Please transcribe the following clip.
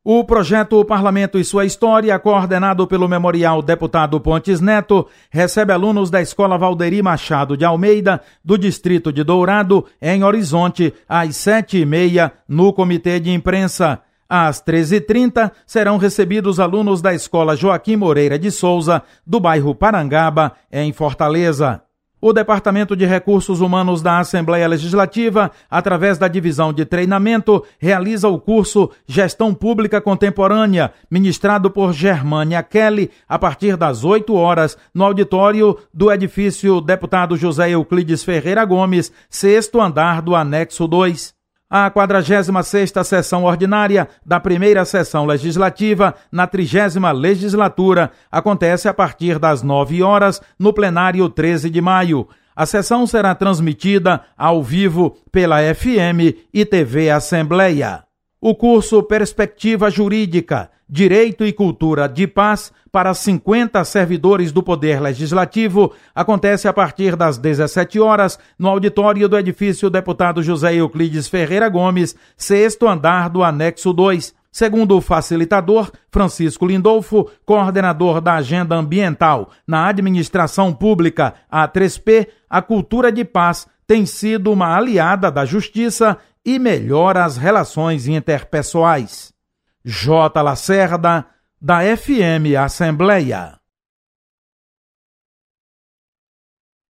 O projeto O Parlamento e Sua História, coordenado pelo Memorial Deputado Pontes Neto, recebe alunos da Escola Valderi Machado de Almeida, do Distrito de Dourado, em Horizonte, às 7h30, no Comitê de Imprensa. Às 13h30, serão recebidos alunos da Escola Joaquim Moreira de Souza, do bairro Parangaba, em Fortaleza. O Departamento de Recursos Humanos da Assembleia Legislativa, através da Divisão de Treinamento, realiza o curso Gestão Pública Contemporânea, ministrado por Germânia Kelly, a partir das 8h, no auditório do edifício Deputado José Euclides Ferreira Gomes, 6º andar do Anexo 2. A 46ª sessão ordinária da primeira sessão legislativa na 30ª legislatura acontece a partir das 9h no plenário 13 de maio. A sessão será transmitida ao vivo pela FM e TV Assembleia. O curso Perspectiva Jurídica, Direito e Cultura de Paz para 50 servidores do Poder Legislativo acontece a partir das 17h no auditório do edifício Deputado José Euclides Ferreira Gomes, 6º andar do Anexo 2. Segundo o facilitador Francisco Lindolfo, coordenador da Agenda Ambiental na Administração Pública, a 3P, a cultura de paz tem sido uma aliada da justiça e melhora as relações interpessoais. J. Lacerda, da FM Assembleia.